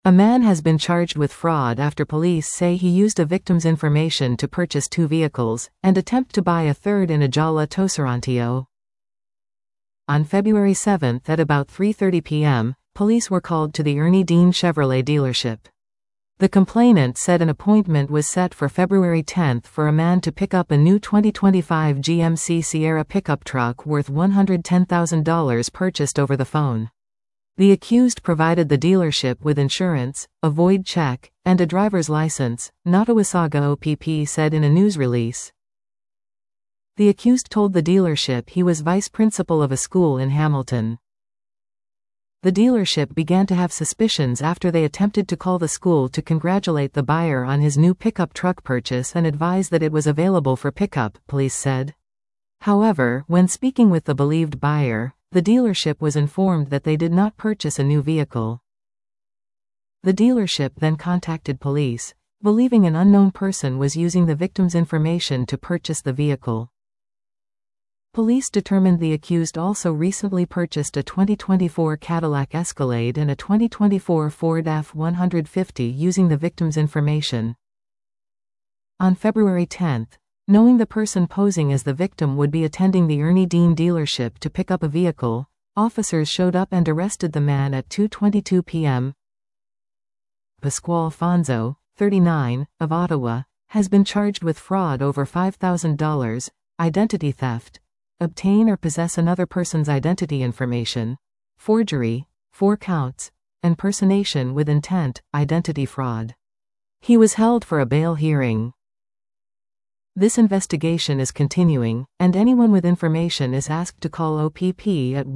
A man has been charged with fraud after police say he used a victim's information to purchase 2 vehicles, and attempt to buy a third in Ajala Tosorantio. On February 7 at about 3:30 p.m., police were called to the Ernie Dean Chevrolet dealership. The complainant said an appointment was set for February 10 for a man to pick up a new 2025 GMC Sierra pickup truck worth $110,000 purchased over the phone. The accused provided the dealership with insurance, a void check, and a driver's license, Nottawasaga OPP said in a news release. The accused told the dealership he was vice principal of a school in Hamilton. The dealership began to have suspicions after they attempted to call the school to congratulate the buyer on his new pickup truck purchase and advise that it was available for pickup, police said. However, when speaking with the believed buyer, the dealership was informed that they did not purchase a new vehicle. The dealership then contacted police, believing an unknown person was using the victim's information to purchase the vehicle. Police determined the accused also recently purchased a 2024 Cadillac Escalade and a 2024 Ford F-150 using the victim's information. On February 10, knowing the person posing as the victim would be attending the Ernie Dean dealership to pick up a vehicle, officers showed up and arrested the man at 2:22 p.m. Pasquale Fonzo, 39, of Ottawa, has been charged with fraud over $5,000, identity theft, obtain or possess another person's identity information, forgery, 4 counts, impersonation with intent, identity fraud. He was held for a bail hearing. This investigation is continuing, and anyone with information is asked to call OPP at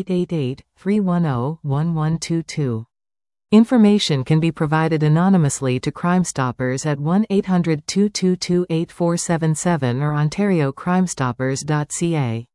1-888-310-1122. Information can be provided anonymously to Crime Stoppers at 1-800-222-8477 or ontariocrimestoppers.ca.